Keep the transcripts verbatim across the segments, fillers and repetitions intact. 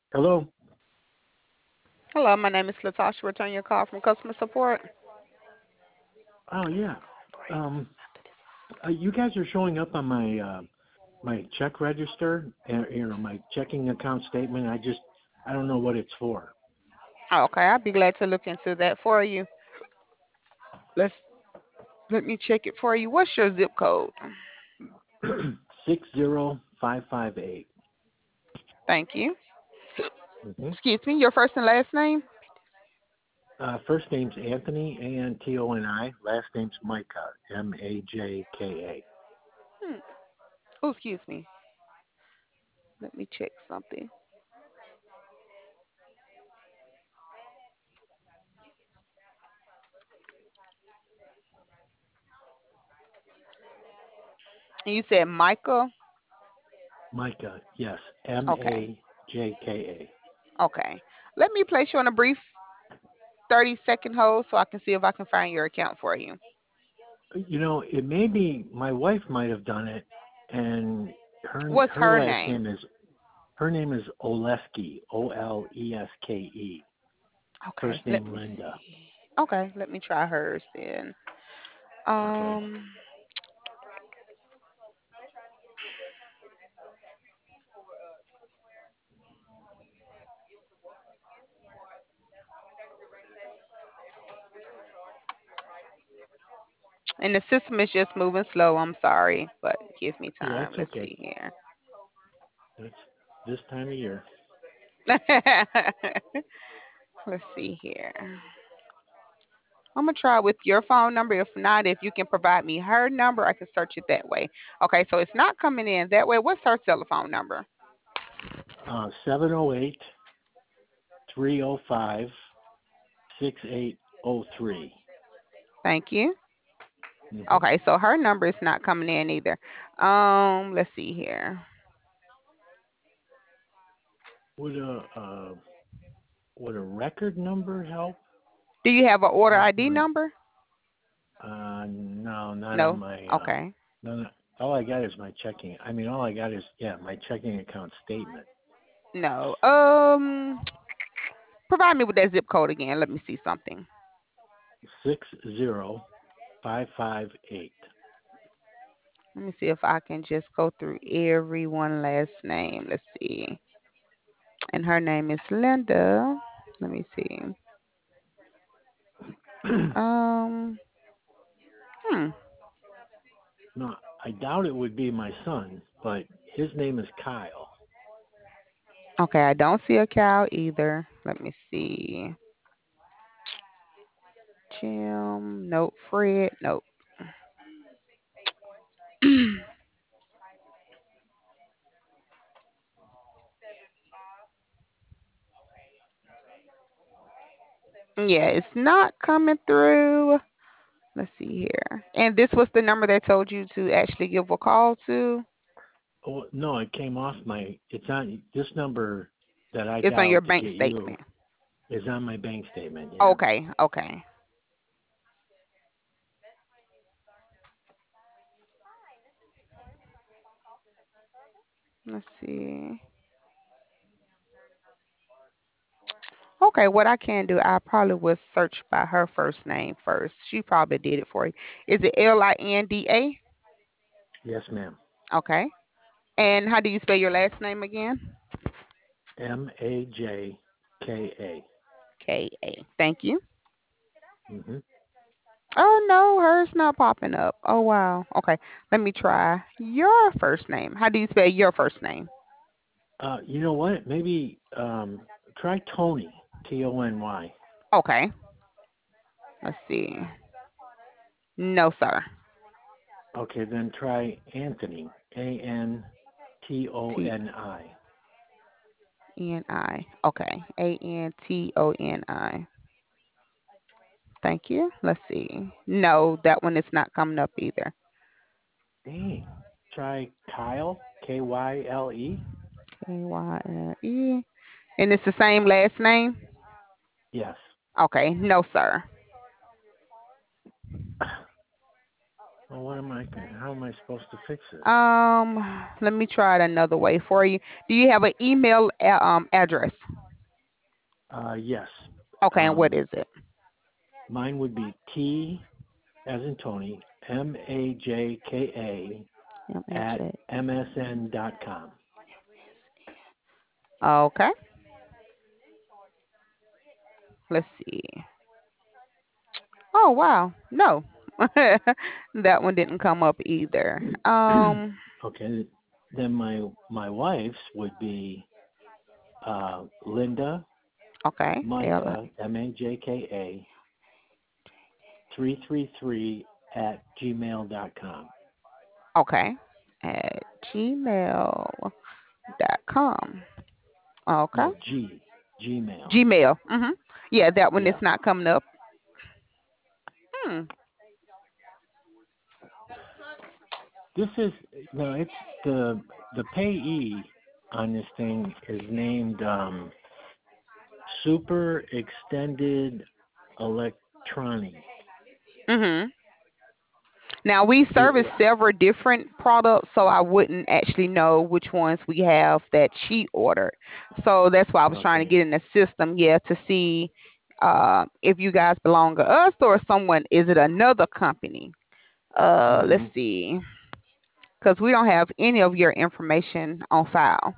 Hello. Hello, my name is Latasha. Return your call from customer support. Oh yeah. Um, uh, you guys are showing up on my uh, my check register, and you know my checking account statement. I just I don't know what it's for. Okay, I'll be glad to look into that for you. Let's let me check it for you. What's your zip code? Six zero five five eight. Thank you. Mm-hmm. Excuse me, your first and last name? Uh, first name's Anthony, A N T O N I. Last name's Micah, M A J K A. Hmm. Oh, excuse me. Let me check something. You said Michael? Micah, yes, M Okay. A J K Okay. Let me place you on a brief thirty second hold so I can see if I can find your account for you. A. You know, it may be my wife might have done it, and her What's her her last name? name is her name is Oleski, O L E S K E. First Okay, let name me Linda. see. Okay, let me try hers then. Okay. Um, and the system is just moving slow. I'm sorry, but give me Yeah, time. it's Let's okay. see here. It's this time of year. Let's see here. I'm gonna try with your phone number. If not, if you can provide me her number, I can search it that way. Okay, so it's not coming in that way. What's her telephone number? Uh, seven oh eight, three oh five, six eight oh three. Thank you. Mm-hmm. Okay, so her number is not coming in either. Um, let's see here. Would a uh, would a record number help? Do you have an order Off I D my number? uh no, not on No. my uh Okay. no, no all I got is my checking. I mean all I got is yeah, my checking account statement. No. Um, provide me with that zip code again. Let me see something. Six zero five five eight. Let me see if I can just go through every one last name. Let's see. And her name is Linda. Let me see. Um, hmm. No, I doubt it would be my son, but his name is Kyle. Okay, I don't see a cow either. Let me see. Jim. Nope. Fred. Nope. Yeah, it's not coming through. Let's see here. And this was the number that told you to actually give a call to. Oh no, it came off my. It's on this number that I It's on your dialed to bank get you statement. is on my bank statement. Yeah. Okay, okay. Let's see. Okay, what I can do, I probably would search by her first name first. She probably did it for you. Is it L I N D A? Yes, ma'am. Okay. And how do you spell your last name again? M A J K A. K A. Thank you. Mhm. Oh no, hers not popping up. Oh wow. Okay. Let me try your first name. How do you spell your first name? Uh, you know what? Maybe um try Tony. T O N Y. Okay. Let's see. No, sir. Okay, then try Anthony. A N T O T N I. N I. Okay. A N T O N I. Thank you. Let's see. No, that one is not coming up either. Dang. Try Kyle. K Y L E. K Y L E. And it's the same last name? Yes. Okay. No, sir. Well, what am I? How am I supposed to fix this? Um, let me try it another way for you. Do you have an email a- um address? Uh, yes. Okay, and what Um, is it? mine would be T as in Tony, M A J K A at M H A. M S N dot com. Okay, let's see. Oh wow, no, that one didn't come up either. Um, Okay. Then my my wife's would be uh, Linda okay, Ella. Majka, M A J K A, three three three at gmail dot com. Okay, at gmail dot com. Okay, No, G, Gmail. Gmail. Mm-hmm. Yeah, that one Yeah. is not coming up. Hmm. This is, no, it's the, the payee on this thing is named um, Super Extended Electronic. Mm-hmm. Now we It, service several different products, so I wouldn't actually know which ones we have that she ordered. So that's why I was trying to okay. get in the system, yeah, to see uh, if you guys belong to us or someone. Is it another company? Uh, let's Hmm. see, because we don't have any of your information on file.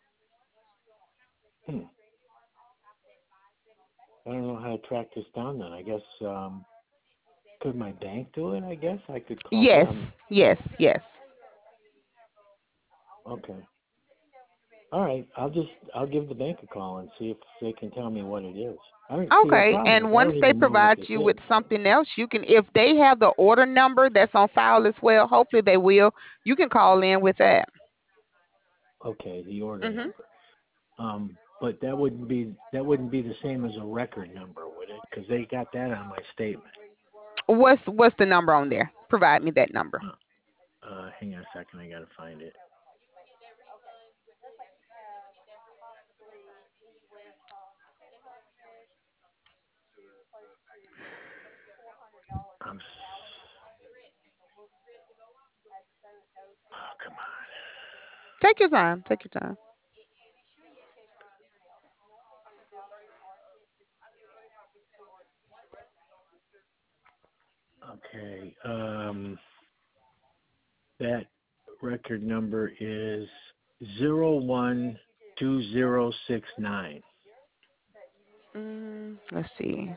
Hmm. I don't know how to track this down then. I guess, um, could my bank do it? I guess I could call Yes, them. yes, yes. Okay. All right. I'll just, I'll give the bank a call and see if they can tell me what it is. I don't see the Okay, problem is and I once don't they even know what provide this you is. with something else, you can, if they have the order number that's on file as well, hopefully they will, you can call in with that. Okay, the order Hmm. number. Um, but that wouldn't be that wouldn't be the same as a record number, would it? Because they got that on my statement. What's what's the number on there? Provide me that number. Uh, uh, hang on a second, I gotta find it. I'm. Oh, come Take your time. Take your time. on. Okay. Um, that record number is zero one two zero six nine. Mm, let's see.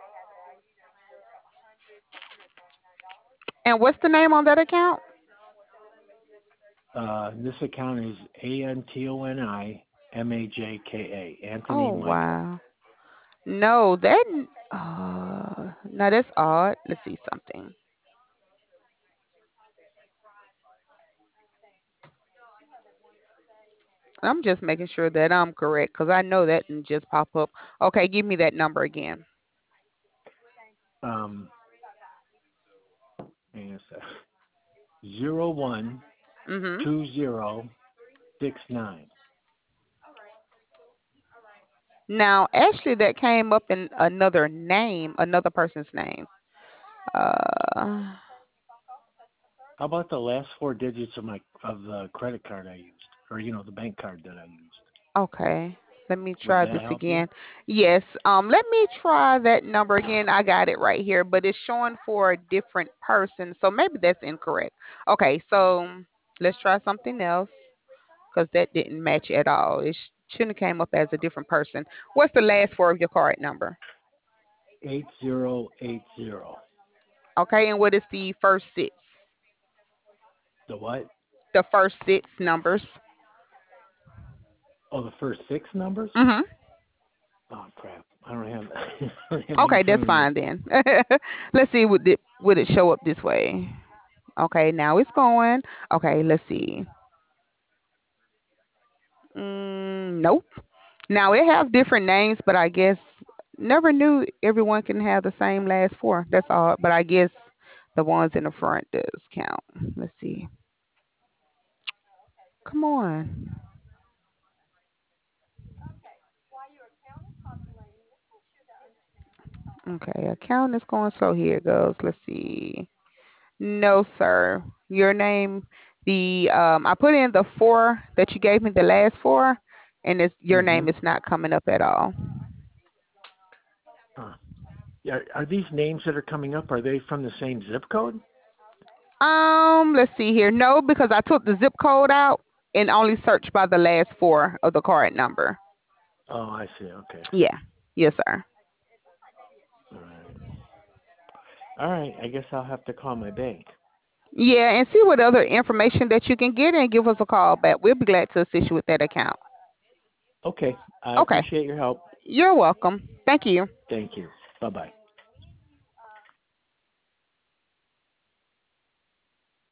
And what's the name on that account? Uh, this account is A N T O N I M A J K A, Anthony Oh Michael. wow. No, that. Uh, no, that's odd. Let's see something. I'm just making sure that I'm correct because I know that didn't just pop up. Okay, give me that number again. Um, hang on a sec. Zero one Mhm. two zero six nine. Now, actually, that came up in another name, another person's name. Uh, How about the last four digits of my of the credit card I used, or you know the bank card that I used? okay. Let me Would try that this help you? again. Yes. Um. Let me try that number again. I got it right here, but it's showing for a different person, so maybe that's incorrect. Okay. So let's try something else because that didn't match at all. It sh- shouldn't have came up as a different person. What's the last four of your card number? Eight zero eight zero. Okay. And what is the first six? The what? The first six numbers. Oh, the first six numbers? Mhm. Oh crap! I don't have I don't have it in Okay, front that's of me. fine then. Let's see would it would it show up this way. Okay, now it's going. Okay, let's see. Mm, nope. Now it have different names, but I guess never knew everyone can have the same last four. That's all. But I guess the ones in the front does count. Let's see. Come on. Okay, account is going slow. Here it goes. Let's see. No, sir. Your name, the um, I put in the four that you gave me, the last four, and it's your name Mm-hmm. is not coming up at all. Huh. Are, are these names that are coming up? Are they from the same zip code? Um, let's see here. No, because I took the zip code out and only searched by the last four of the card number. Oh, I see. Okay. Yeah. Yes, sir. All right. All right. I guess I'll have to call my bank. Yeah, and see what other information that you can get and give us a call back. We'll be glad to assist you with that account. Okay. I Okay. appreciate your help. You're welcome. Thank you. Thank you. Bye bye.